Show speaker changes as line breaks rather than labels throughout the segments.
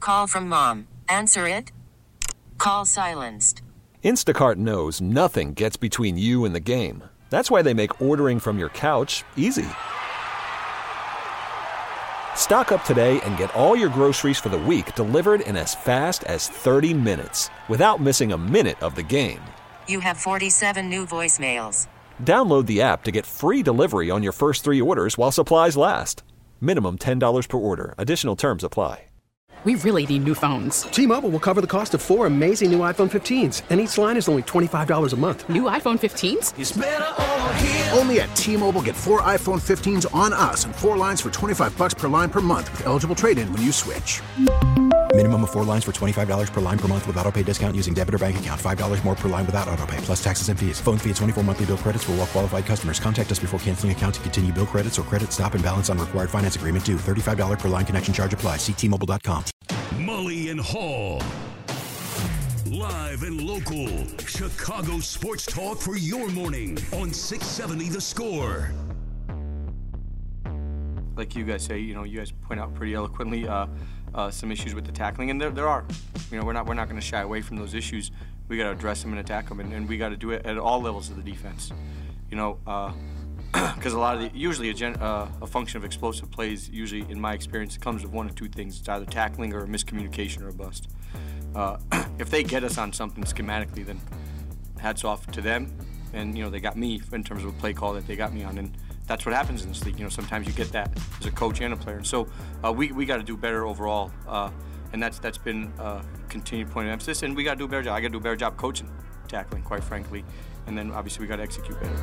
Call from mom. Answer it. Call silenced.
Instacart knows nothing gets between you and the game. That's why they make ordering from your couch easy. Stock up today and get all your groceries for the week delivered in as fast as 30 minutes without missing a minute of the game.
You have 47 new voicemails.
Download the app to get free delivery on your first 3 orders while supplies last. Minimum $10 per order. Additional terms apply.
We really need new phones.
T-Mobile will cover the cost of 4 amazing new iPhone 15s, and each line is only $25 a month.
New iPhone 15s?
It's better over here. Only at T-Mobile, get 4 iPhone 15s on us and 4 lines for $25 per line per month with eligible trade-in when you switch.
Minimum of 4 lines for $25 per line per month with autopay discount using debit or bank account. $5 more per line without autopay, plus taxes and fees. Phone fee at 24 monthly bill credits for well-qualified customers. Contact us before canceling account to continue bill credits or credit stop and balance on required finance agreement due. $35 per line connection charge applies. See T-Mobile.com.
Mully and Haw. Live and local. Chicago sports talk for your morning on 670 The Score.
Like you guys say, you guys point out pretty eloquently some issues with the tackling, and there are. We're not going to shy away from those issues. We got to address them and attack them, and we got to do it at all levels of the defense. Because a lot of usually a function of explosive plays, usually in my experience, it comes with one of two things. It's either tackling or a miscommunication or a bust. If they get us on something schematically, then hats off to them. And, they got me in terms of a play call that they got me on. And that's what happens in this league. Sometimes you get that as a coach and a player. And so we got to do better overall. And that's been a continued point of emphasis. And we got to do a better job. I got to do a better job coaching tackling, quite frankly. And then, obviously, we got to execute better.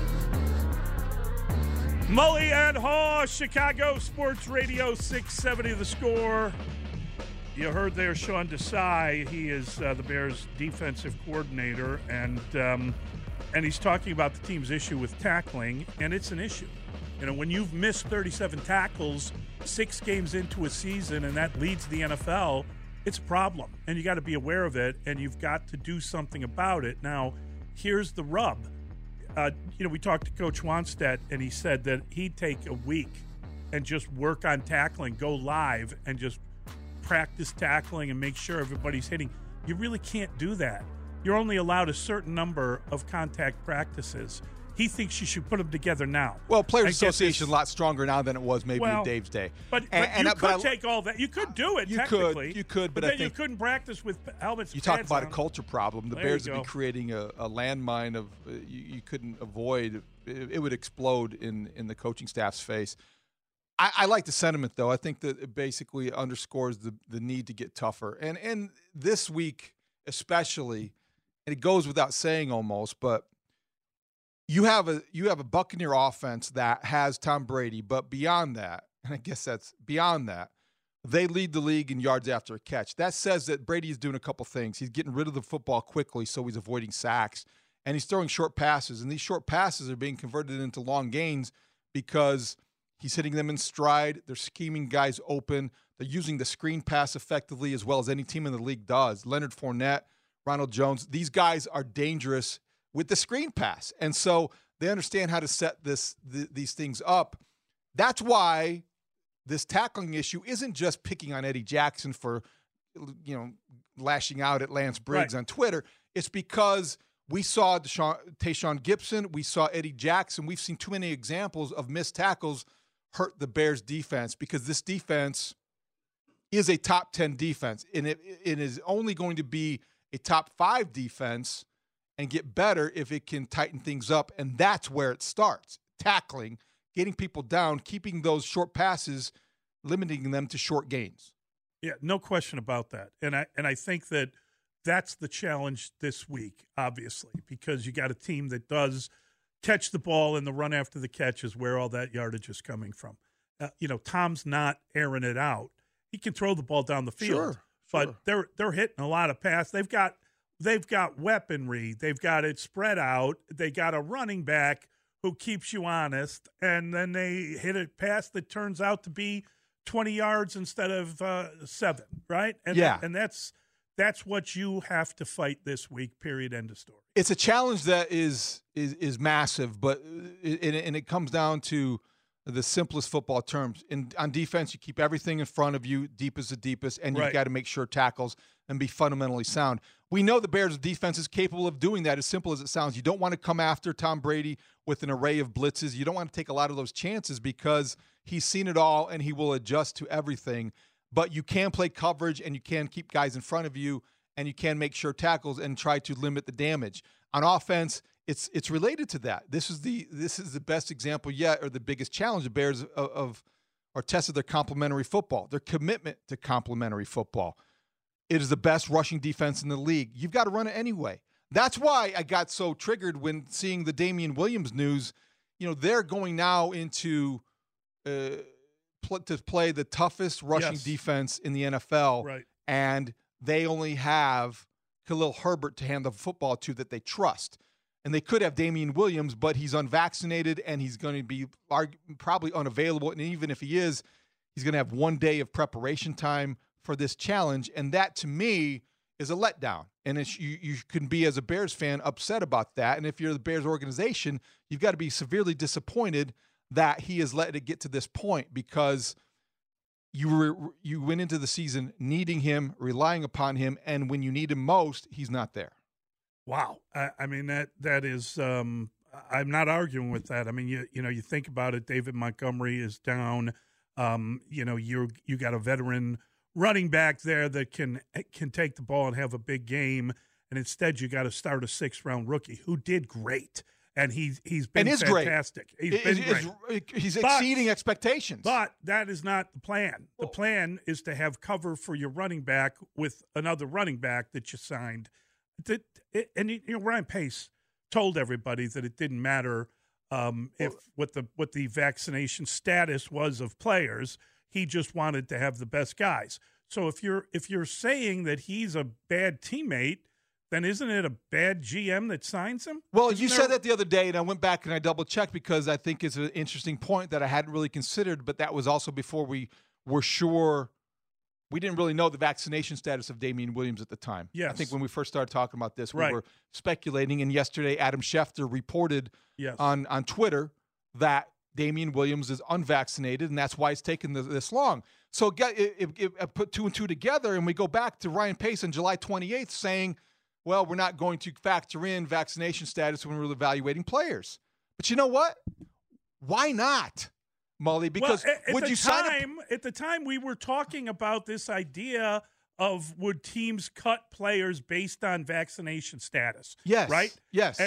Mully and Haw, Chicago Sports Radio 670 The Score. You heard there Sean Desai. He is the Bears' defensive coordinator, and he's talking about the team's issue with tackling, and it's an issue. When you've missed 37 tackles 6 games into a season, and that leads the NFL, it's a problem, and you got to be aware of it, and you've got to do something about it. Now, here's the rub. We talked to Coach Wanstedt, and he said that he'd take a week and just work on tackling, go live, and just practice tackling and make sure everybody's hitting. You really can't do that. You're only allowed a certain number of contact practices. He thinks you should put them together now.
Well, Players Association is a lot stronger now than it was maybe in Dave's day.
But you could take all that. You could do it, technically.
You could, but
then
I think
you couldn't practice with helmets.
You talk about a culture problem. The
There
Bears
you
would be
go.
creating a landmine of you couldn't avoid. It would explode in the coaching staff's face. I like the sentiment, though. I think that it basically underscores the need to get tougher. And this week especially, and it goes without saying almost, but you have a Buccaneer offense that has Tom Brady, but beyond that, and I guess that's beyond that, they lead the league in yards after a catch. That says that Brady is doing a couple things. He's getting rid of the football quickly, so he's avoiding sacks, and he's throwing short passes. And these short passes are being converted into long gains because he's hitting them in stride. They're scheming guys open. They're using the screen pass effectively as well as any team in the league does. Leonard Fournette, Ronald Jones, these guys are dangerous with the screen pass. And so they understand how to set these things up. That's why this tackling issue isn't just picking on Eddie Jackson for, lashing out at Lance Briggs on Twitter. It's because we saw Tayshaun Gibson, we saw Eddie Jackson. We've seen too many examples of missed tackles hurt the Bears defense because this defense is a top 10 defense. And it is only going to be a top 5 defense and get better if it can tighten things up. And that's where it starts. Tackling, getting people down, keeping those short passes, limiting them to short gains.
Yeah, no question about that. And I think that that's the challenge this week, obviously, because you got a team that does catch the ball, and the run after the catch is where all that yardage is coming from. Tom's not airing it out. He can throw the ball down the field, but they're hitting a lot of passes. They've got weaponry. They've got it spread out. They got a running back who keeps you honest, and then they hit a pass that turns out to be 20 yards instead of 7, right? And that's what you have to fight this week, period, end of story.
It's a challenge that is massive, but it comes down to the simplest football terms. On defense, you keep everything in front of you, deep as the deepest, and you've got to make sure tackles and be fundamentally sound. We know the Bears' defense is capable of doing that, as simple as it sounds. You don't want to come after Tom Brady with an array of blitzes. You don't want to take a lot of those chances because he's seen it all and he will adjust to everything. But you can play coverage and you can keep guys in front of you and you can make sure tackles and try to limit the damage. On offense, it's related to that. This is the best example yet, or the biggest challenge the Bears are tested their complementary football, their commitment to complementary football. It is the best rushing defense in the league. You've got to run it anyway. That's why I got so triggered when seeing the Damian Williams news. You know, they're going now into to play the toughest rushing defense in the NFL, and they only have Khalil Herbert to hand the football to that they trust. And they could have Damian Williams, but he's unvaccinated and he's going to be probably unavailable. And even if he is, he's going to have 1 day of preparation time for this challenge. And that, to me, is a letdown. And you can be, as a Bears fan, upset about that. And if you're the Bears organization, you've got to be severely disappointed that he has let it get to this point, because you went into the season needing him, relying upon him, and when you need him most, he's not there.
Wow. I mean, that is I'm not arguing with that. I mean, you think about it, David Montgomery is down. You got a veteran running back there that can take the ball and have a big game, and instead you got to start a 6th-round rookie who did great, and he's been fantastic.
Great. He's exceeding expectations.
But that is not the plan. The plan is to have cover for your running back with another running back that you signed. Ryan Pace told everybody that it didn't matter what the vaccination status was of players. He just wanted to have the best guys. So if you're saying that he's a bad teammate, then isn't it a bad GM that signs him?
Well, you said that the other day, and I went back and I double-checked because I think it's an interesting point that I hadn't really considered, but that was also before we were sure. We didn't really know the vaccination status of Damian Williams at the time.
Yes.
I think when we first started talking about this, we were speculating, and yesterday Adam Schefter reported on Twitter that Damian Williams is unvaccinated, and that's why it's taken this long. So it put 2 and 2 together, and we go back to Ryan Pace on July 28th saying, well, we're not going to factor in vaccination status when we're evaluating players. But you know what? Why not, Mully? Because would you sign
at the time we were talking about this idea of would teams cut players based on vaccination status?
Yes.
Right?
Yes.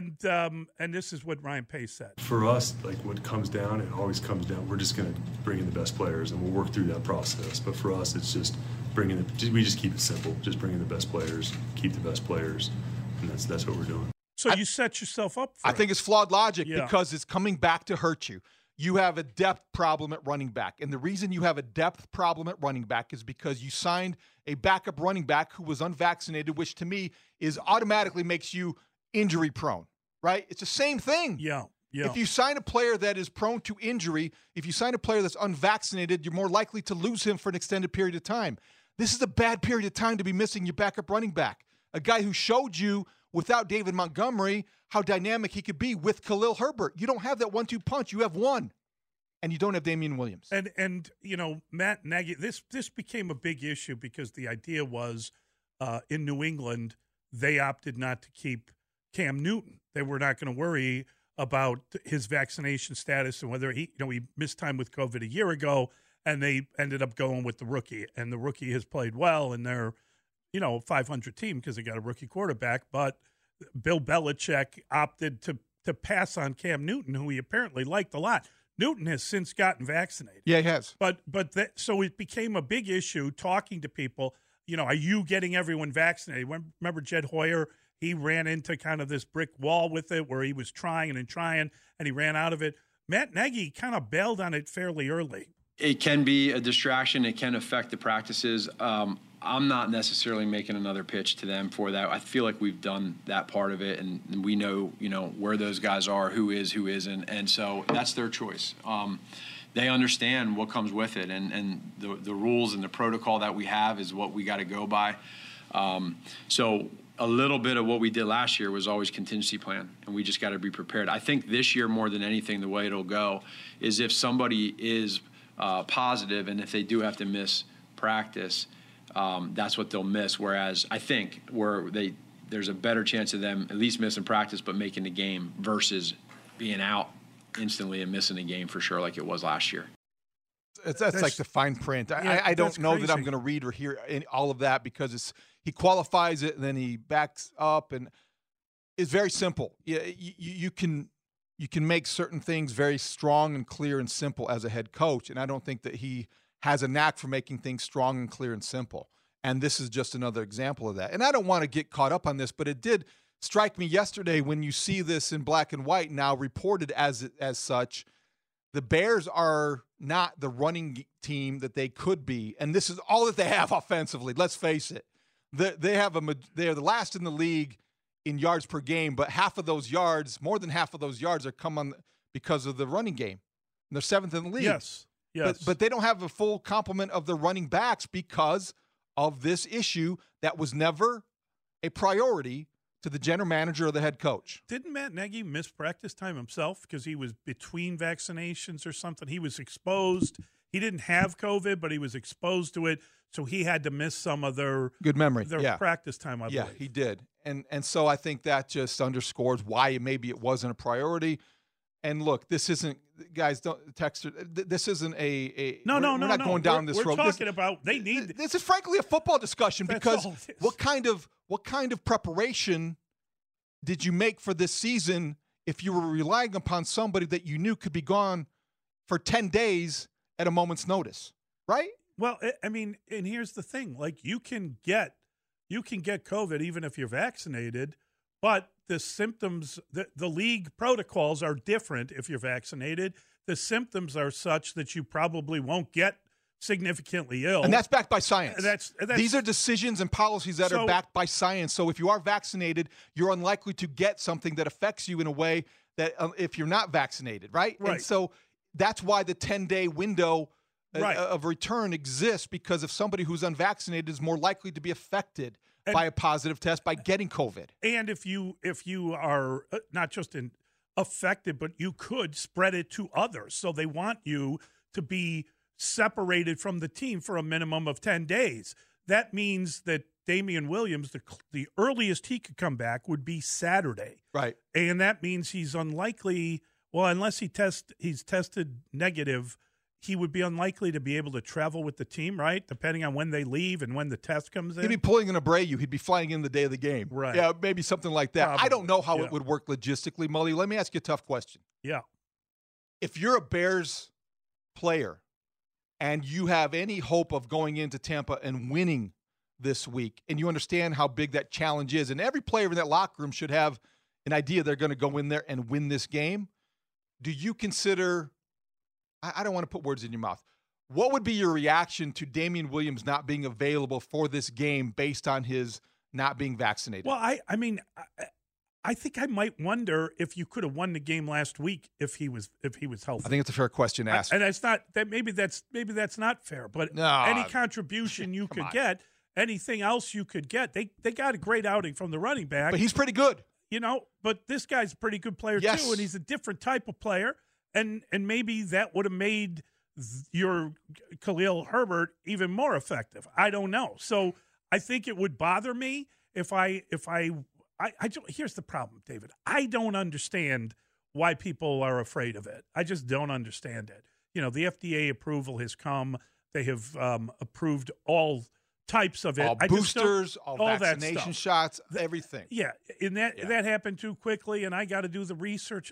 And this is what Ryan Pace said.
For us, like what comes down, it always comes down. We're just going to bring in the best players, and we'll work through that process. But for us, it's just we just keep it simple. Just bring in the best players, keep the best players, and that's what we're doing.
So you set yourself up for
I think it's flawed logic because it's coming back to hurt you. You have a depth problem at running back. And the reason you have a depth problem at running back is because you signed a backup running back who was unvaccinated, which to me is automatically makes you injury prone, right? It's the same thing.
Yeah.
If you sign a player that is prone to injury, if you sign a player that's unvaccinated, you're more likely to lose him for an extended period of time. This is a bad period of time to be missing your backup running back, a guy who showed you without David Montgomery how dynamic he could be with Khalil Herbert. You don't have that 1-2 punch. You have one, and you don't have Damian Williams.
And Matt Nagy, this became a big issue because the idea was in New England they opted not to keep Cam Newton. They were not going to worry about his vaccination status and whether he missed time with COVID a year ago, and they ended up going with the rookie. And the rookie has played well, and they're 500 team because they got a rookie quarterback, but Bill Belichick opted to pass on Cam Newton, who he apparently liked a lot. Newton has since gotten vaccinated.
Yeah, he has.
So it became a big issue talking to people. Are you getting everyone vaccinated? Remember Jed Hoyer? He ran into kind of this brick wall with it where he was trying, and he ran out of it. Matt Nagy kind of bailed on it fairly early.
It can be a distraction. It can affect the practices. I'm not necessarily making another pitch to them for that. I feel like we've done that part of it, and we know, where those guys are, who is, who isn't, and so that's their choice. They understand what comes with it, and the rules and the protocol that we have is what we got to go by. So a little bit of what we did last year was always contingency plan, and we just got to be prepared. I think this year more than anything, the way it'll go is if somebody is positive and if they do have to miss practice, that's what they'll miss. Whereas I think there's a better chance of them at least missing practice but making the game versus being out instantly and missing a game for sure like it was last year.
That's like the fine print. I don't know that I'm going to read or hear all of that because he qualifies it and then he backs up, and it's very simple. You can make certain things very strong and clear and simple as a head coach, and I don't think that he has a knack for making things strong and clear and simple. And this is just another example of that. And I don't want to get caught up on this, but it did strike me yesterday when you see this in black and white now reported as such. The Bears are not the running team that they could be, and this is all that they have offensively. Let's face it. They are the last in the league in yards per game, but more than half of those yards are come on because of the running game. And they're 7th in the league.
Yes.
But they don't have a full complement of the running backs because of this issue that was never a priority to the general manager or the head coach.
Didn't Matt Nagy miss practice time himself because he was between vaccinations or something? He was exposed. He didn't have COVID, but he was exposed to it, so he had to miss some of their practice time, I believe.
Yeah, he did. And so I think that just underscores why maybe it wasn't a priority. And look, this isn't, guys, don't text. This isn't a
no.
We're not going down this road.
We're talking about they need.
This is frankly a football discussion because what kind of preparation did you make for this season if you were relying upon somebody that you knew could be gone for 10 days at a moment's notice, right?
Well, I mean, and here's the thing: like you can get COVID even if you're vaccinated, but the symptoms, the league protocols are different if you're vaccinated. The symptoms are such that you probably won't get significantly ill.
And that's backed by science.
That's
These are decisions and policies that are backed by science. So if you are vaccinated, you're unlikely to get something that affects you in a way that if you're not vaccinated, right? And so that's why the 10-day window of return exists, because if somebody who's unvaccinated is more likely to be affected by a positive test by getting COVID.
And if you are not just affected, but you could spread it to others. So they want you to be separated from the team for a minimum of 10 days. That means that Damian Williams, the earliest he could come back would be Saturday.
Right.
And that means he's unlikely, unless he's tested negative, he would be unlikely to be able to travel with the team, right? Depending on when they leave and when the test comes in.
He'd be pulling an Abreu. He'd be flying in the day of the game.
Right.
Yeah, maybe something like that.
Probably.
I don't know how it would work logistically, Mully. Let me ask you a tough question.
Yeah.
If you're a Bears player and you have any hope of going into Tampa and winning this week, and you understand how big that challenge is, and every player in that locker room should have an idea they're going to go in there and win this game, do you consider – I don't want to put words in your mouth. What would be your reaction to Damian Williams not being available for this game based on his not being vaccinated?
Well, I mean, I think I might wonder if you could have won the game last week if he was healthy.
I think it's a fair question to ask.
And it's not that maybe that's not fair. But any contribution you could get, anything else you could get, they got a great outing from the running back.
But he's pretty good,
But this guy's a pretty good player too, and he's a different type of player. And maybe that would have made your Khalil Herbert even more effective. I don't know. So I think it would bother me if I don't. Here's the problem, David. I don't understand why people are afraid of it. I just don't understand it. The FDA approval has come. They have approved all types of it.
All boosters, all vaccination shots, everything.
Yeah, and that happened too quickly, and I got to do the research.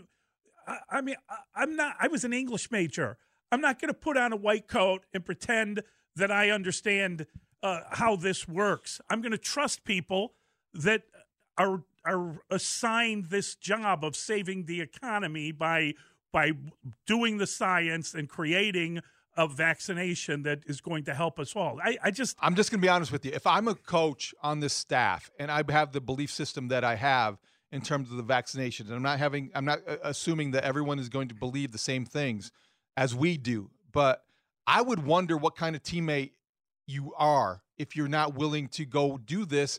I was an English major. I'm not going to put on a white coat and pretend that I understand how this works. I'm going to trust people that are assigned this job of saving the economy by doing the science and creating a vaccination that is going to help us all. I'm just going
to be honest with you. If I'm a coach on this staff and I have the belief system that I have in terms of the vaccinations, and I'm not assuming that everyone is going to believe the same things as we do, but I would wonder what kind of teammate you are if you're not willing to go do this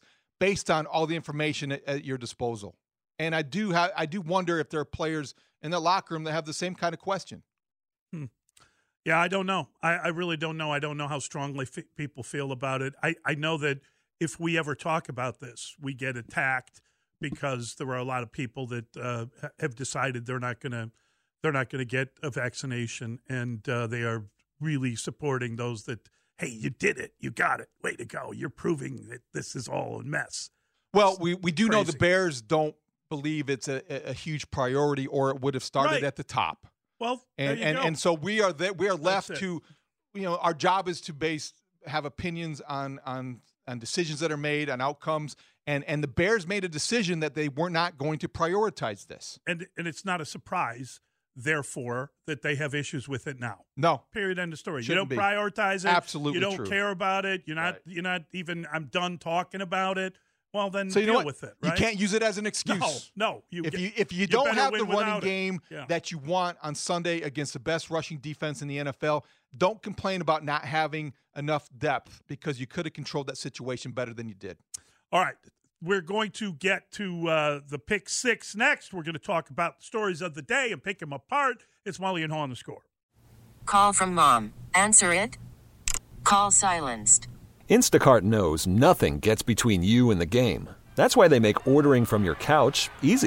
based on all the information at your disposal. And I do wonder if there are players in the locker room that have the same kind of question.
Yeah, I don't know. I really don't know. I don't know how strongly people feel about it. I know that if we ever talk about this, we get attacked because there are a lot of people that have decided they're not going to get a vaccination, and they are really supporting those that, hey, you did it, you got it, way to go, you're proving that this is all a mess.
Well, we do know the Bears don't believe it's a huge priority, or it would have started at the top.
Well,
and so we are left to, our job is to have opinions on decisions that are made, on outcomes, and the Bears made a decision that they were not going to prioritize this.
And it's not a surprise, therefore, that they have issues with it now.
No.
Period, end of story.
Shouldn't
you don't prioritize it.
Absolutely
You don't
true.
care about it. You're not even, I'm done talking about it. Well, then
So
deal with it, right?
You can't use it as an excuse.
No.
If you don't have the running game
Yeah.
that you want on Sunday against the best rushing defense in the NFL, don't complain about not having enough depth, because you could have controlled that situation better than you did.
All right. We're going to get to the pick six next. We're going to talk about the stories of the day and pick them apart. It's Mully and Haw on The Score.
Call from mom. Answer it. Call silenced.
Instacart knows nothing gets between you and the game. That's why they make ordering from your couch easy.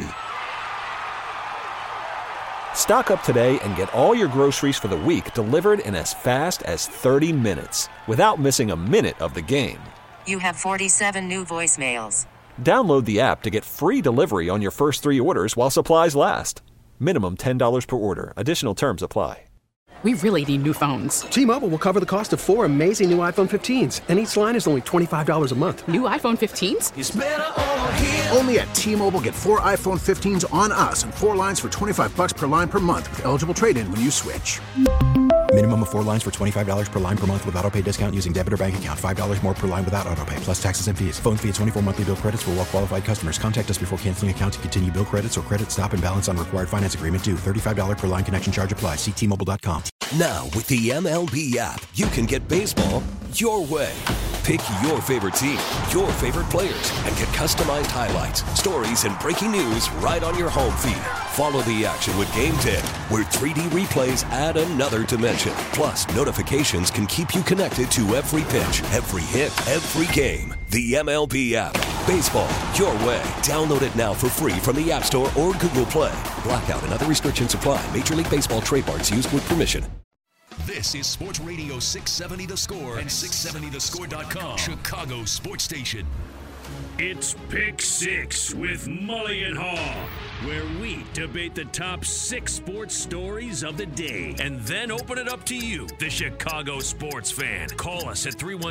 Stock up today and get all your groceries for the week delivered in as fast as 30 minutes without missing a minute of the game.
You have 47 new voicemails.
Download the app to get free delivery on your first 3 orders while supplies last. Minimum $10 per order. Additional terms apply.
We really need new phones.
T-Mobile will cover the cost of 4 amazing new iPhone 15s, and each line is only $25 a month.
New iPhone 15s?
It's better over here. Only at T-Mobile, get 4 iPhone 15s on us and 4 lines for $25 per line per month with eligible trade-in when you switch.
Minimum of 4 lines for $25 per line per month with autopay discount using debit or bank account. $5 more per line without autopay, plus taxes and fees. Phone fee at 24 monthly bill credits for well-qualified customers. Contact us before canceling account to continue bill credits or credit stop and balance on required finance agreement due. $35 per line connection charge applies. See T-Mobile.com.
Now, with the MLB app, you can get baseball your way. Pick your favorite team, your favorite players, and get customized highlights, stories, and breaking news right on your home feed. Follow the action with Game 10, where 3D replays add another dimension. Plus, notifications can keep you connected to every pitch, every hit, every game. The MLB app. Baseball your way. Download it now for free from the App Store or Google Play. Blackout and other restrictions apply. Major League Baseball trademarks used with permission.
This is Sports Radio 670 The Score and 670thescore.com, Chicago Sports Station. It's Pick Six with Mully and Haw, where we debate the top 6 sports stories of the day and then open it up to you, the Chicago sports fan. Call us at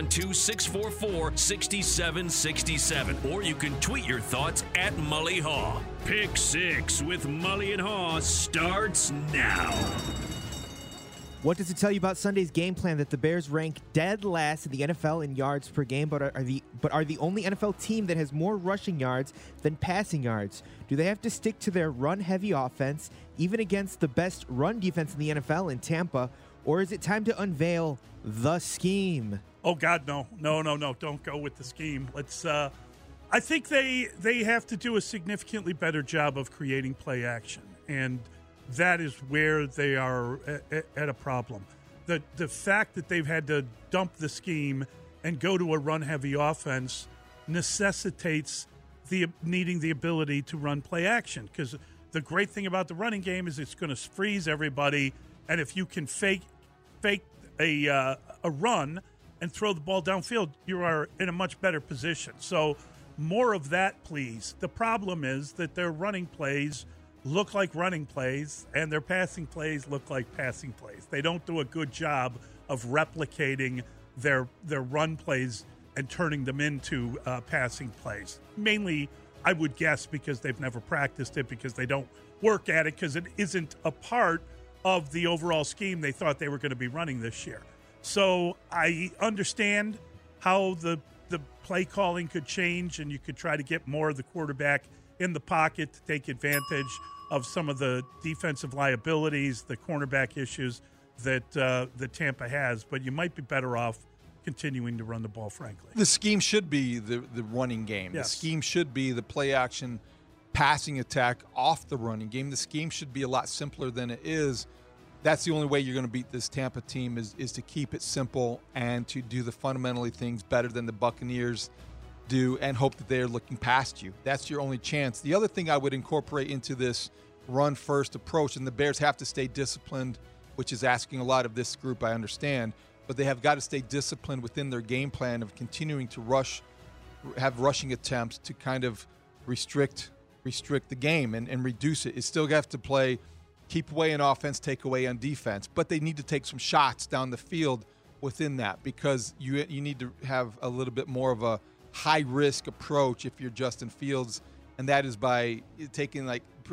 312-644-6767, or you can tweet your thoughts at Mully Haw. Pick Six with Mully and Haw starts now.
What does it tell you about Sunday's game plan that the Bears rank dead last in the NFL in yards per game, but are the only NFL team that has more rushing yards than passing yards? Do they have to stick to their run-heavy offense, even against the best run defense in the NFL in Tampa, or is it time to unveil the scheme?
Oh, God, no. No. Don't go with the scheme. Let's. I think they have to do a significantly better job of creating play action, and that is where they are at a problem. The fact that they've had to dump the scheme and go to a run-heavy offense necessitates needing the ability to run play action, because the great thing about the running game is it's going to freeze everybody, and if you can fake a run and throw the ball downfield, you are in a much better position. So more of that, please. The problem is that their running plays look like running plays, and their passing plays look like passing plays. They don't do a good job of replicating their run plays and turning them into passing plays. Mainly, I would guess, because they've never practiced it, because they don't work at it, because it isn't a part of the overall scheme they thought they were going to be running this year. So I understand how the play calling could change, and you could try to get more of the quarterback in the pocket to take advantage of some of the defensive liabilities, the cornerback issues that Tampa has. But you might be better off continuing to run the ball, frankly.
The scheme should be the running game.
Yes.
The scheme should be the play action passing attack off the running game. The scheme should be a lot simpler than it is. That's the only way you're going to beat this Tampa team is to keep it simple and to do the fundamentally things better than the Buccaneers do and hope that they're looking past you. That's your only chance. The other thing I would incorporate into this run-first approach, and the Bears have to stay disciplined, which is asking a lot of this group, I understand, but they have got to stay disciplined within their game plan of continuing to have rushing attempts to kind of restrict the game and reduce it. It still have to play keep away on offense, take away on defense, but they need to take some shots down the field within that because you need to have a little bit more of a high-risk approach if you're Justin Fields, and that is by taking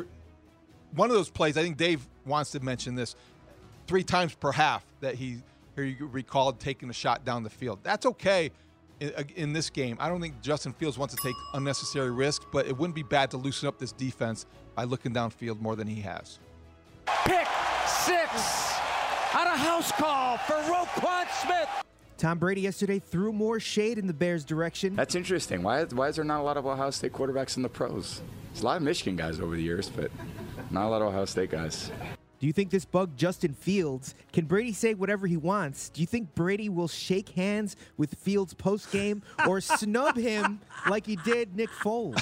one of those plays. I think Dave wants to mention this 3 times per half that he recalled taking a shot down the field. That's okay in this game. I don't think Justin Fields wants to take unnecessary risks, but it wouldn't be bad to loosen up this defense by looking downfield more than he has.
Pick 6 on a house call for Roquan Smith.
Tom Brady yesterday threw more shade in the Bears' direction.
That's interesting. Why is there not a lot of Ohio State quarterbacks in the pros? There's a lot of Michigan guys over the years, but not a lot of Ohio State guys.
Do you think this bugged Justin Fields? Can Brady say whatever he wants? Do you think Brady will shake hands with Fields post-game or snub him like he did Nick Foles?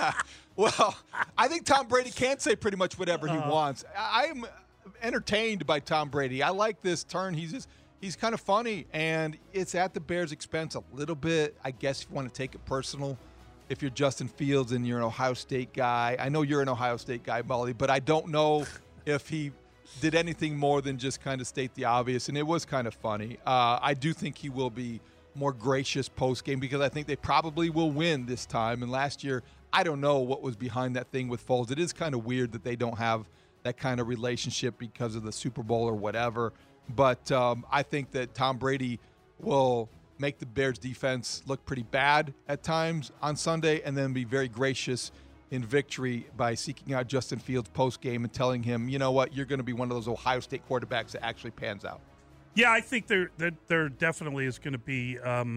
Well, I think Tom Brady can say pretty much whatever he wants. I'm entertained by Tom Brady. I like this turn. He's kind of funny, and it's at the Bears' expense a little bit. I guess if you want to take it personal, if you're Justin Fields and you're an Ohio State guy. I know you're an Ohio State guy, Molly, but I don't know if he did anything more than just kind of state the obvious, and it was kind of funny. I do think he will be more gracious post-game because I think they probably will win this time. And last year, I don't know what was behind that thing with Foles. It is kind of weird that they don't have that kind of relationship because of the Super Bowl or whatever. But I think that Tom Brady will make the Bears defense look pretty bad at times on Sunday and then be very gracious in victory by seeking out Justin Fields post-game and telling him, you know what, you're going to be one of those Ohio State quarterbacks that actually pans out.
Yeah, I think there definitely is going to be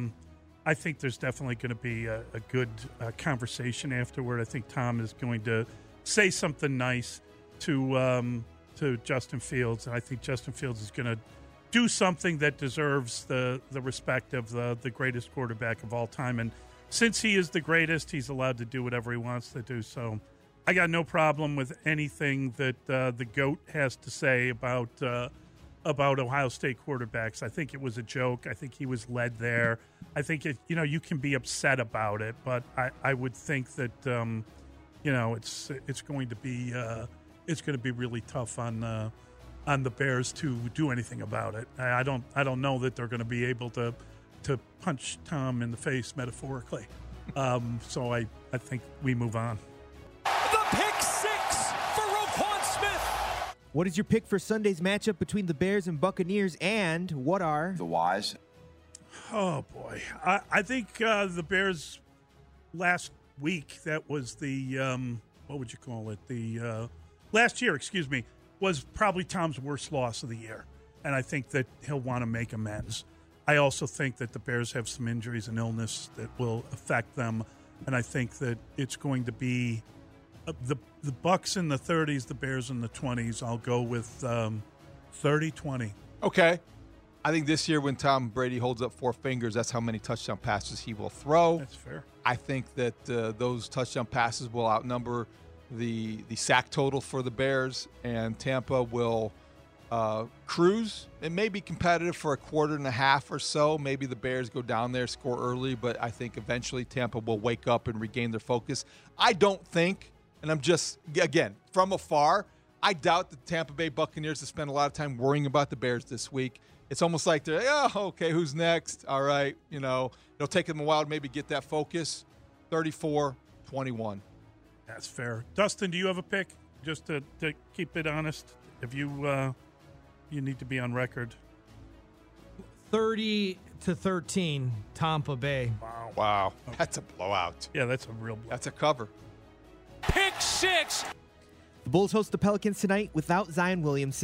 I think there's definitely going to be a good conversation afterward. I think Tom is going to say something nice to Justin Fields, and I think Justin Fields is going to do something that deserves the respect of the greatest quarterback of all time. And since he is the greatest, he's allowed to do whatever he wants to do. So I got no problem with anything that the GOAT has to say about Ohio State quarterbacks. I think it was a joke. I think he was led there. I think you can be upset about it, but I would think that it's going to be really tough on the Bears to do anything about it. I don't know that they're going to be able to punch Tom in the face metaphorically. So I think we move on.
The pick 6 for Roquan Smith.
What is your pick for Sunday's matchup between the Bears and Buccaneers, and what are
the whys?
Oh, boy. I think the Bears last week, that was the, what would you call it? The last year, was probably Tom's worst loss of the year. And I think that he'll want to make amends. I also think that the Bears have some injuries and illness that will affect them. And I think that it's going to be the Bucs in the 30s, the Bears in the 20s. I'll go with 30-20.
Okay. I think this year when Tom Brady holds up 4 fingers, that's how many touchdown passes he will throw.
That's fair.
I think that those touchdown passes will outnumber the sack total for the Bears, and Tampa will cruise. It may be competitive for a quarter and a half or so. Maybe the Bears go down there, score early, but I think eventually Tampa will wake up and regain their focus. I don't think, and I'm just, again, from afar, I doubt the Tampa Bay Buccaneers have spent a lot of time worrying about the Bears this week. It's almost like they're, okay, who's next? All right, it'll take them a while to maybe get that focus. 34-21.
That's fair. Dustin, do you have a pick? Just to keep it honest, if you need to be on record.
30-13, Tampa Bay.
Wow. That's a blowout.
Yeah, that's a real blowout.
That's a cover.
Pick 6.
The Bulls host the Pelicans tonight without Zion Williamson.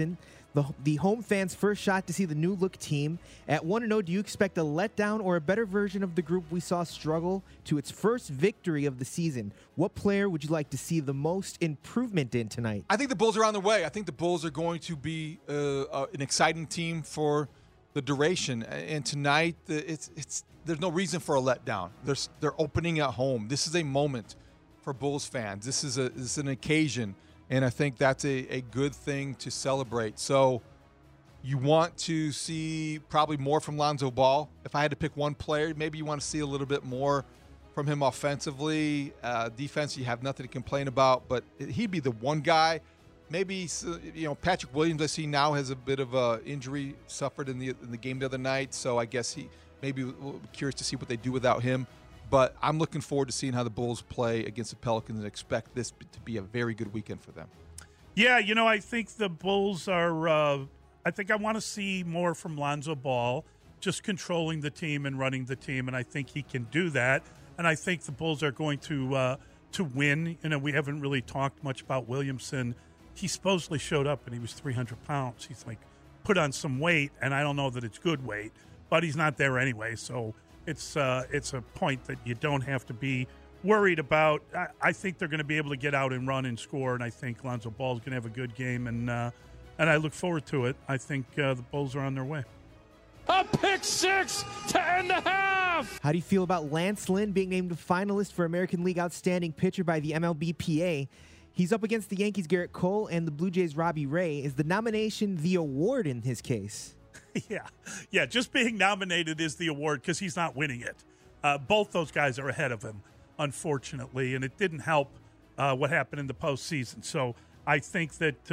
the home fans' first shot to see the new-look team. At 1-0, do you expect a letdown or a better version of the group we saw struggle to its first victory of the season? What player would you like to see the most improvement in tonight?
I think the Bulls are on their way. I think the Bulls are going to be an exciting team for the duration. And tonight, there's no reason for a letdown. They're opening at home. This is a moment for Bulls fans. This is an occasion, and I think that's a good thing to celebrate. So you want to see probably more from Lonzo Ball. If I had to pick one player, maybe you want to see a little bit more from him offensively. Defense, you have nothing to complain about, but he'd be the one guy. Maybe, Patrick Williams, I see now, has a bit of a injury suffered in the game the other night, so I guess he maybe we'll be curious to see what they do without him. But I'm looking forward to seeing how the Bulls play against the Pelicans and expect this to be a very good weekend for them.
Yeah, I think the Bulls are I think I want to see more from Lonzo Ball, just controlling the team and running the team, and I think he can do that. And I think the Bulls are going to win. We haven't really talked much about Williamson. He supposedly showed up and he was 300 pounds. He's put on some weight, and I don't know that it's good weight, but he's not there anyway. So it's a point that you don't have to be worried about. I think they're going to be able to get out and run and score, and I think Lonzo Ball is going to have a good game, and I look forward to it. I think the Bulls are on their way.
A pick six to end the half.
How do you feel about Lance Lynn being named a finalist for American League Outstanding Pitcher by the MLBPA? He's up against the Yankees' Garrett Cole and the Blue Jays' Robbie Ray. Is the nomination the award in his case?
Yeah, just being nominated is the award because he's not winning it. Both those guys are ahead of him, unfortunately, and it didn't help what happened in the postseason. So I think that,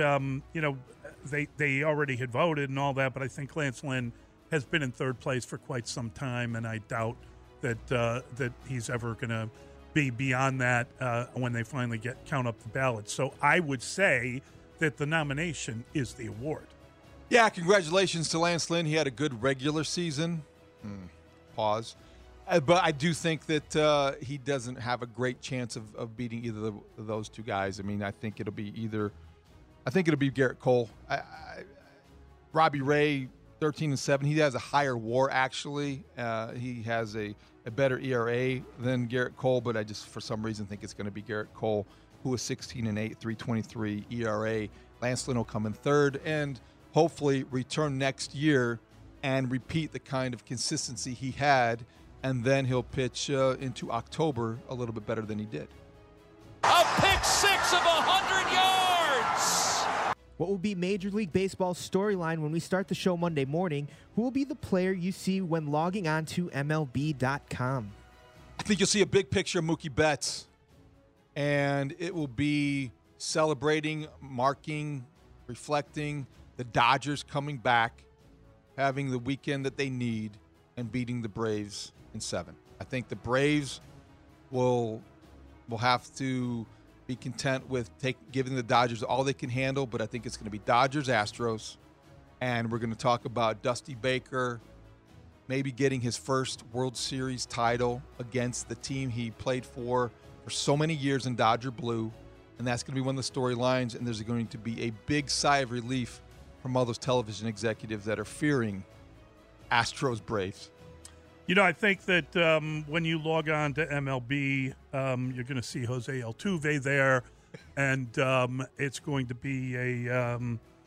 they already had voted and all that, but I think Lance Lynn has been in third place for quite some time, and I doubt that he's ever going to be beyond that when they finally count up the ballots. So I would say that the nomination is the award.
Yeah, congratulations to Lance Lynn. He had a good regular season. Pause. But I do think that he doesn't have a great chance of beating either of those two guys. I mean, I think it'll be Garrett Cole. Robbie Ray, 13-7. He has a higher WAR, actually. He has a better ERA than Garrett Cole, but I just, for some reason, think it's going to be Garrett Cole, who is 16-8, 3.23 ERA. Lance Lynn will come in third and hopefully return next year and repeat the kind of consistency he had, and then he'll pitch into October a little bit better than he did.
A pick six of 100 yards.
What will be Major League Baseball's storyline when we start the show Monday morning? Who will be the player you see when logging on to MLB.com?
I think you'll see a big picture of Mookie Betts, and it will be celebrating, marking, reflecting the Dodgers coming back, having the weekend that they need, and beating the Braves in 7. I think the Braves will have to be content with giving the Dodgers all they can handle, but I think it's going to be Dodgers-Astros, and we're going to talk about Dusty Baker maybe getting his first World Series title against the team he played for so many years in Dodger Blue, and that's going to be one of the storylines, and there's going to be a big sigh of relief from all those television executives that are fearing Astros-Braves.
I think that when you log on to MLB, you're going to see Jose Altuve there, and it's going to be a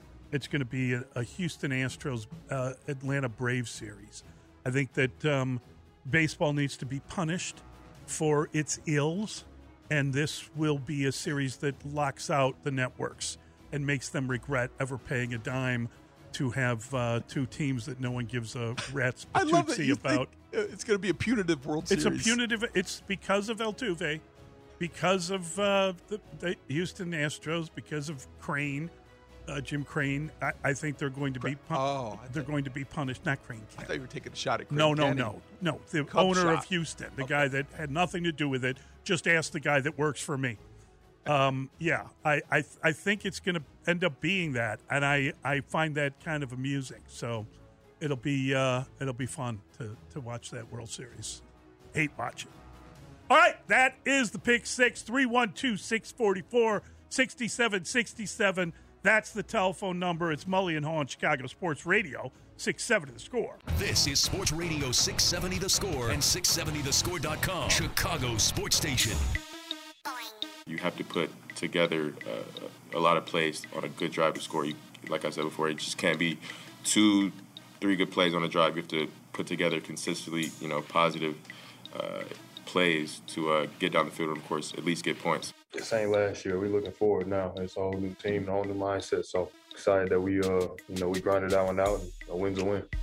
Houston Astros Atlanta Braves series. I think that baseball needs to be punished for its ills, and this will be a series that locks out the networks and makes them regret ever paying a dime to have two teams that no one gives a rat's patootie about.
It's going to be a punitive World Series.
It's a punitive. It's because of Altuve, because of the Houston Astros, because of Crane, Jim Crane. I think they're going to be. They're going to be punished. Not Crane.
I thought you were taking a shot at Crane.
No. The owner of Houston, the guy that had nothing to do with it. Just ask the guy that works for me. I think it's going to end up being that, and I find that kind of amusing. So it'll be fun to watch that World Series. Hate watching. All right, that is the Pick Six. 312-644-6767. That's the telephone number. It's Mully and Haw on Chicago Sports Radio, 670 The Score.
This is Sports Radio 670 The Score and 670thescore.com, Chicago Sports Station.
You have to put together a lot of plays on a good drive to score. Like I said before, it just can't be 2-3 good plays on a drive. You have to put together consistently, positive plays to get down the field and, of course, at least get points.
This ain't last year. We're looking forward now. It's a whole new team, a whole new mindset. So excited that we grinded that one out, and a win's a win.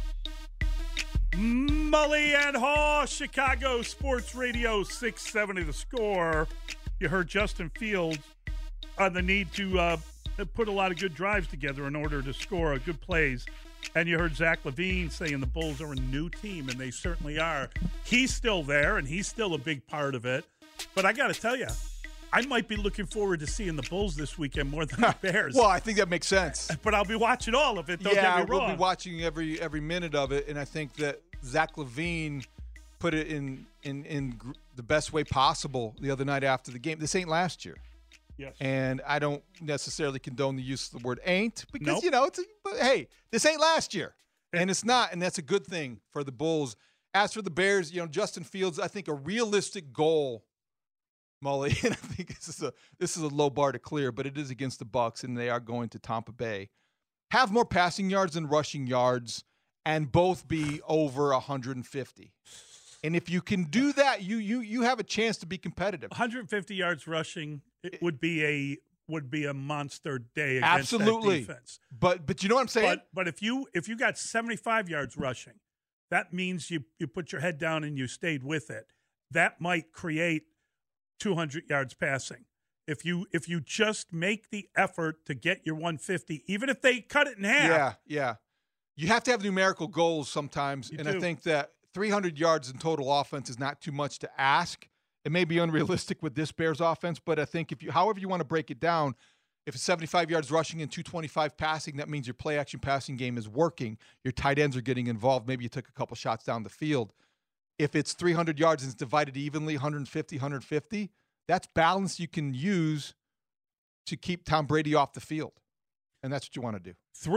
Mully and Haw, Chicago Sports Radio 670 The Score. You heard Justin Fields on the need to put a lot of good drives together in order to score good plays. And you heard Zach LaVine saying the Bulls are a new team, and they certainly are. He's still there, and he's still a big part of it. But I got to tell you, I might be looking forward to seeing the Bulls this weekend more than the Bears.
Well, I think that makes sense.
But I'll be watching all of it, don't get me wrong.
We'll be watching every minute of it, and I think that Zach LaVine put it in the best way possible the other night after the game. This ain't last year.
Yes.
And I don't necessarily condone the use of the word ain't because,
Nope.
but hey, this ain't last year. And it's not, and that's a good thing for the Bulls. As for the Bears, Justin Fields, I think a realistic goal, Mully, and I think this is a low bar to clear, but it is against the Bucs, and they are going to Tampa Bay. Have more passing yards than rushing yards, and both be over 150. And if you can do that, you have a chance to be competitive.
150 yards rushing, it would be a monster day against that defense.
But you know what I'm saying?
But if you got 75 yards rushing, that means you put your head down and you stayed with it. That might create 200 yards passing. If you just make the effort to get your 150, even if they cut it in half.
Yeah. You have to have numerical goals sometimes,
You
and
do.
I think that 300 yards in total offense is not too much to ask. It may be unrealistic with this Bears offense, but I think however you want to break it down, if it's 75 yards rushing and 225 passing, that means your play-action passing game is working. Your tight ends are getting involved. Maybe you took a couple shots down the field. If it's 300 yards and it's divided evenly, 150, that's balance you can use to keep Tom Brady off the field. And that's what you want to do.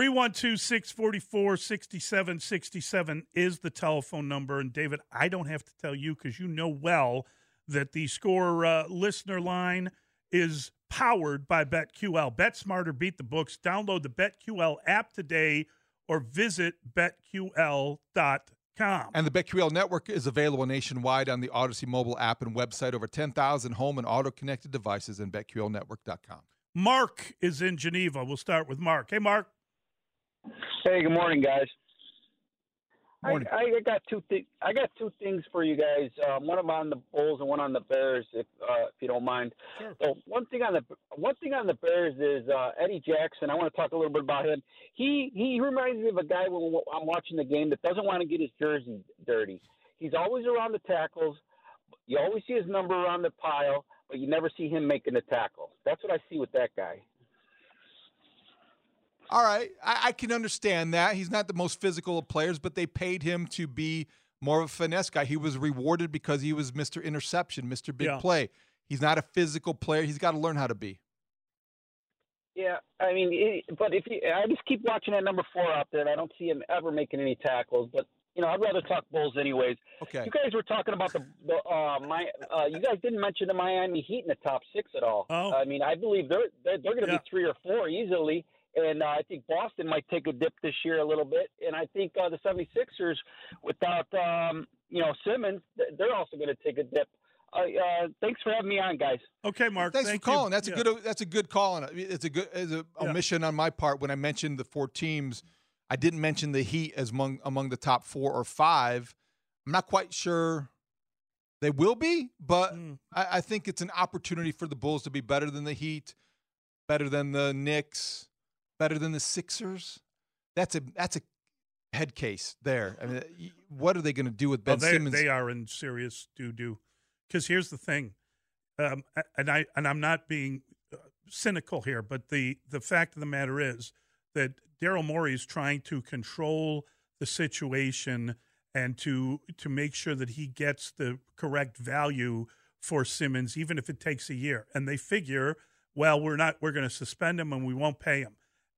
312-644-6767 is the telephone number. And, David, I don't have to tell you because you know well that the Score listener line is powered by BetQL. Bet smarter, beat the books. Download the BetQL app today or visit BetQL.com.
And the BetQL network is available nationwide on the Odyssey mobile app and website. Over 10,000 home and auto-connected devices and BetQLnetwork.com.
Mark is in Geneva. We'll start with Mark. Hey, Mark.
Hey, good morning, guys.
Morning.
I got two things for you guys. One of them on the Bulls and one on the Bears, if you don't mind.
Sure.
So one thing on the Bears is Eddie Jackson. I want to talk a little bit about him. He reminds me of a guy when I'm watching the game that doesn't want to get his jersey dirty. He's always around the tackles. You always see his number around the pile, but you never see him making the tackle. That's what I see with that guy.
All right. I can understand that. He's not the most physical of players, but they paid him to be more of a finesse guy. He was rewarded because he was Mr. Interception, Mr. Big Play. He's not a physical player. He's got to learn how to be.
Yeah, I mean, I just keep watching that number 4 out there, and I don't see him ever making any tackles. But I'd rather talk Bulls anyways.
Okay.
You guys were talking about you guys didn't mention the Miami Heat in the top 6 at all.
Oh.
I mean, I believe they're going to be 3 or 4 easily. And I think Boston might take a dip this year a little bit. And I think the 76ers, without, Simmons, they're also going to take a dip. Thanks for having me on, guys.
Okay, Mark.
Thanks
thank
for calling.
You.
That's a good call. And it's a omission on my part when I mentioned the 4 teams. I didn't mention the Heat as among the top 4 or 5. I'm not quite sure they will be, but I think it's an opportunity for the Bulls to be better than the Heat, better than the Knicks, better than the Sixers. That's a head case there. I mean, what are they going to do with Ben Simmons?
They are in serious doo-doo. Because here's the thing, and I'm not being cynical here, but the fact of the matter is that Daryl Morey is trying to control the situation and to make sure that he gets the correct value for Simmons, even if it takes a year. And they figure, well, we're going to suspend him and we won't pay him.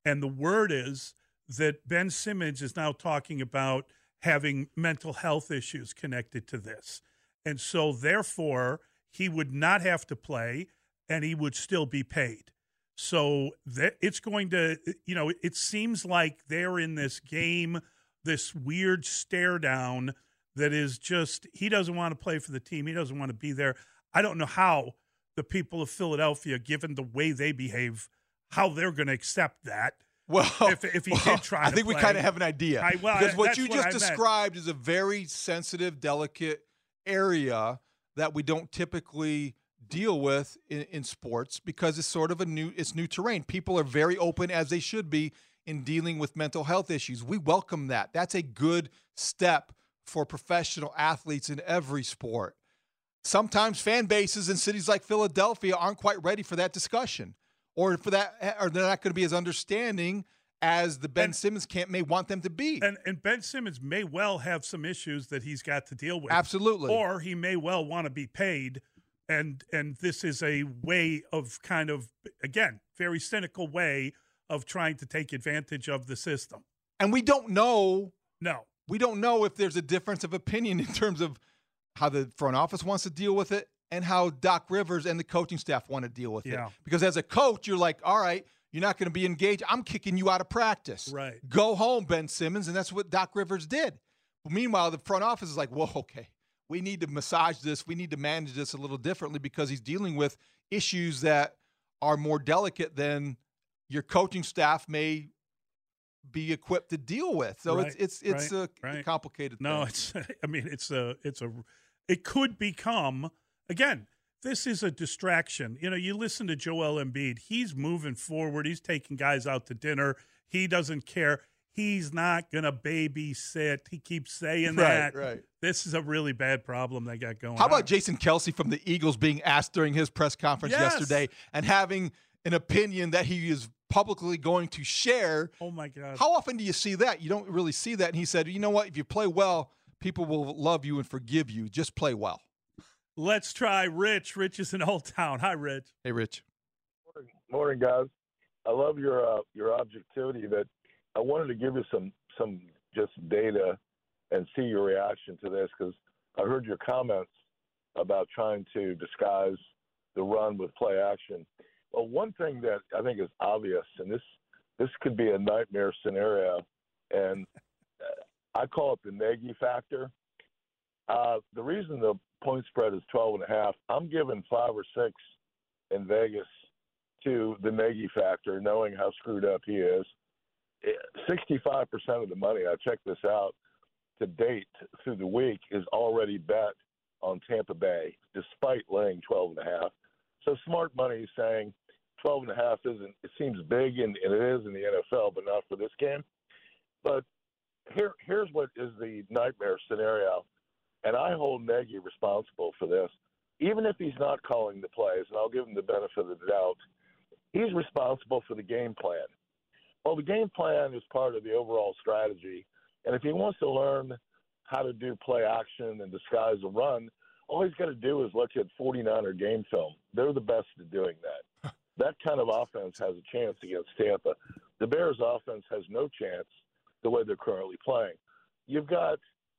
And the word is that Ben Simmons is now talking about having mental health issues connected to this. And so, therefore, he would not have to play, and he would still be paid. So it's going to, it seems like they're in this game, this weird stare down that is just, he doesn't want to play for the team. He doesn't want to be there. I don't know how the people of Philadelphia, given the way they behave, how they're going to accept that.
Well,
if he did try to
I think we
play.
kind of have an idea. Because what you just described is a very sensitive, delicate area that we don't typically deal with in sports because it's sort of it's new terrain. People are very open, as they should be, in dealing with mental health issues. We welcome that. That's a good step for professional athletes in every sport. Sometimes fan bases in cities like Philadelphia aren't quite ready for that discussion, or they're not going to be as understanding as the Ben Simmons camp may want them to be.
And Ben Simmons may well have some issues that he's got to deal with.
Absolutely.
Or he may well want to be paid. And this is a way of kind of, again, very cynical way of trying to take advantage of the system.
And we don't know.
No.
We don't know if there's a difference of opinion in terms of how the front office wants to deal with it and how Doc Rivers and the coaching staff want to deal with it. Because as a coach, you're like, all right, you're not going to be engaged. I'm kicking you out of practice.
Right.
Go home, Ben Simmons. And that's what Doc Rivers did. But meanwhile, the front office is like, whoa, okay. We need to massage this. We need to manage this a little differently because he's dealing with issues that are more delicate than your coaching staff may be equipped to deal with. So it's a complicated thing.
No, it could become, again, this is a distraction. You listen to Joel Embiid. He's moving forward. He's taking guys out to dinner. He doesn't care. He's not going to babysit. He keeps saying that.
Right.
This is a really bad problem they got going on.
How about Jason Kelce from the Eagles being asked during his press conference yesterday and having an opinion that he is publicly going to share?
Oh, my God.
How often do you see that? You don't really see that. And he said, you know what? If you play well, people will love you and forgive you. Just play well.
Let's try Rich. Rich is in Old Town. Hi, Rich.
Hey, Rich.
Morning, guys. I love your objectivity, but I wanted to give you some just data and see your reaction to this because I heard your comments about trying to disguise the run with play action. Well, one thing that I think is obvious, and this could be a nightmare scenario, and I call it the Nagy factor. The reason the point spread is 12.5, I'm giving 5 or 6 in Vegas to the Nagy factor, knowing how screwed up he is. 65% of the money, I checked this out, to date through the week is already bet on Tampa Bay, despite laying 12.5. So smart money is saying 12.5 isn't, it seems big, and it is in the NFL, but not for this game. But here's what is the nightmare scenario, and I hold Nagy responsible for this. Even if he's not calling the plays, and I'll give him the benefit of the doubt, he's responsible for the game plan. Well, the game plan is part of the overall strategy, and if he wants to learn how to do play action and disguise a run, all he's got to do is look at 49er game film. They're the best at doing that. That kind of offense has a chance against Tampa. The Bears' offense has no chance the way they're currently playing. You've got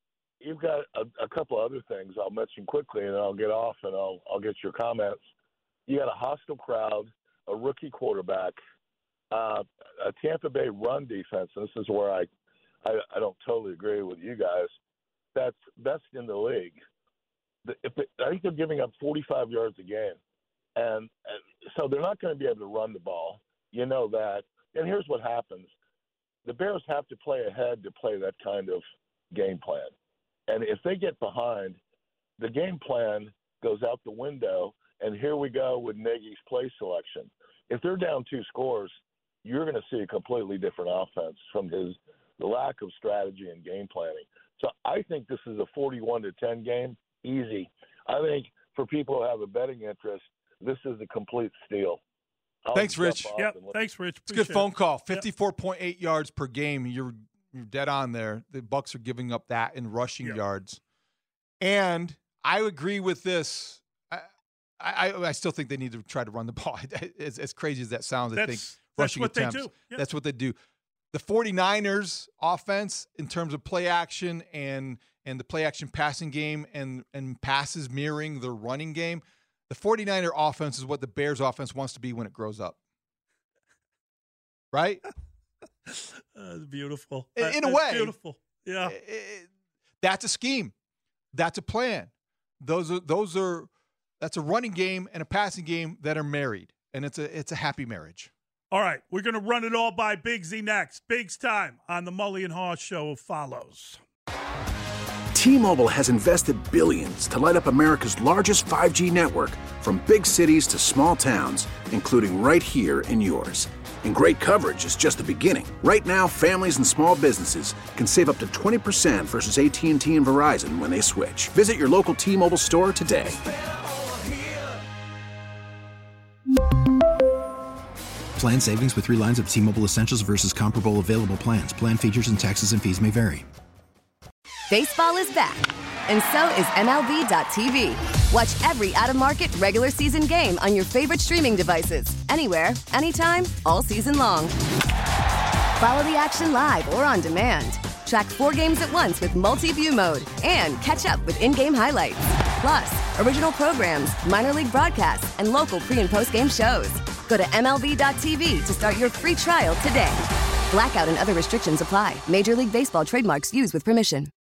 a couple other things I'll mention quickly, and I'll get off and I'll get your comments. You got a hostile crowd, a rookie quarterback, a Tampa Bay run defense, and this is where I don't totally agree with you guys, that's best in the league. I think they're giving up 45 yards a game. And so they're not going to be able to run the ball. You know that. And here's what happens. The Bears have to play ahead to play that kind of game plan. And if they get behind, the game plan goes out the window, and here we go with Nagy's play selection. If they're down 2 scores, you're going to see a completely different offense from the lack of strategy and game planning. So I think this is a 41-10 game, easy. I think for people who have a betting interest, this is a complete steal.
Thanks, Rich.
Yep. Thanks, Rich.
It's a good phone call. 54.8 yards per game. You're dead on there. The Bucs are giving up that in rushing yards. And I agree with this. I still think they need to try to run the ball. As crazy as that sounds, I think rushing attempts.
They do. Yep.
That's what they do. The 49ers offense in terms of play action and the play action passing game and passes mirroring the running game, the 49er offense is what the Bears offense wants to be when it grows up. Right?
That's beautiful.
In a way.
Beautiful. Yeah.
That's a scheme. That's a plan. That's a running game and a passing game that are married, and it's a happy marriage.
All right, we're going to run it all by Big Z next. Big's time on the Mully and Haw Show follows.
T-Mobile has invested billions to light up America's largest 5G network, from big cities to small towns, including right here in yours. And great coverage is just the beginning. Right now, families and small businesses can save up to 20% versus AT&T and Verizon when they switch. Visit your local T-Mobile store today.
Plan savings with 3 lines of T-Mobile Essentials versus comparable available plans. Plan features and taxes and fees may vary.
Baseball is back, and so is MLB.tv. Watch every out-of-market regular season game on your favorite streaming devices, anywhere, anytime, all season long. Follow the action live or on demand. Track 4 games at once with multi-view mode and catch up with in-game highlights. Plus, original programs, minor league broadcasts, and local pre- and post-game shows. Go to MLB.tv to start your free trial today. Blackout and other restrictions apply. Major League Baseball trademarks used with permission.